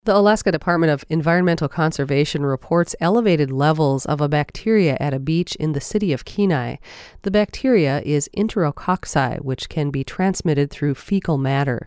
The Alaska Department of Environmental Conservation reports elevated levels of a bacteria at a beach in the city of Kenai. The bacteria is Enterococci, which can be transmitted through fecal matter.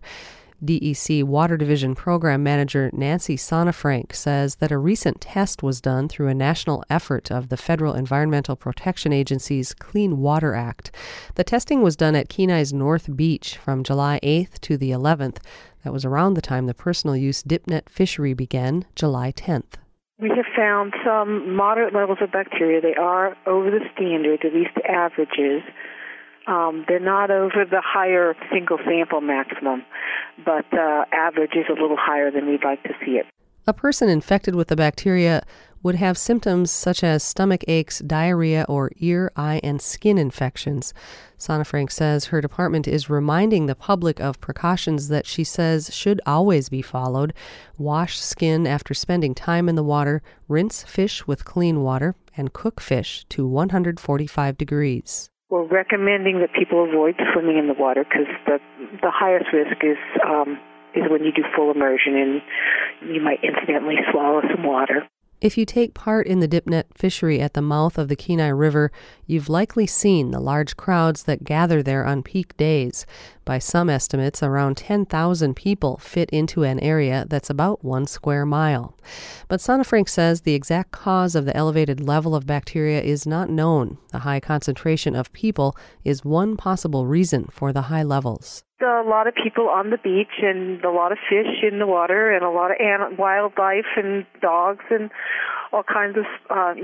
DEC Water Division Program Manager Nancy Sonnefrank says that a recent test was done through a national effort of the Federal Environmental Protection Agency's Clean Water Act. The testing was done at Kenai's North Beach from July 8th to the 11th. That was around the time the personal use dipnet fishery began, July 10th. We have found some moderate levels of bacteria. They are over the standard, at least averages. They're not over the higher single sample maximum, but average is a little higher than we'd like to see it. A person infected with the bacteria would have symptoms such as stomach aches, diarrhea, or ear, eye, and skin infections. Sonnefrank says her department is reminding the public of precautions that she says should always be followed. Wash skin after spending time in the water, rinse fish with clean water, and cook fish to 145 degrees. We're recommending that people avoid swimming in the water because the highest risk is when you do full immersion and you might incidentally swallow some water. If you take part in the dipnet fishery at the mouth of the Kenai River, you've likely seen the large crowds that gather there on peak days. By some estimates, around 10,000 people fit into an area that's about 1 square mile. But Sonnefrank says the exact cause of the elevated level of bacteria is not known. The high concentration of people is one possible reason for the high levels. A lot of people on the beach and a lot of fish in the water and a lot of wildlife and dogs and all kinds of,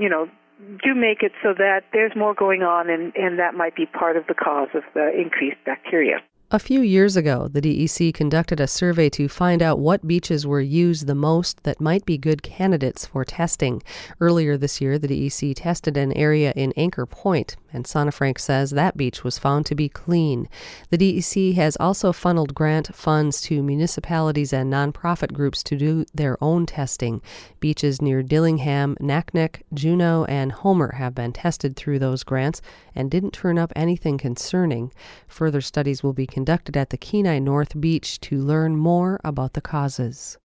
do make it so that there's more going on and that might be part of the cause of the increased bacteria. A few years ago, the DEC conducted a survey to find out what beaches were used the most that might be good candidates for testing. Earlier this year, the DEC tested an area in Anchor Point, and Sonnefrank says that beach was found to be clean. The DEC has also funneled grant funds to municipalities and nonprofit groups to do their own testing. Beaches near Dillingham, Naknek, Juneau, and Homer have been tested through those grants and didn't turn up anything concerning. Further studies will be conducted at the Kenai North Beach to learn more about the causes.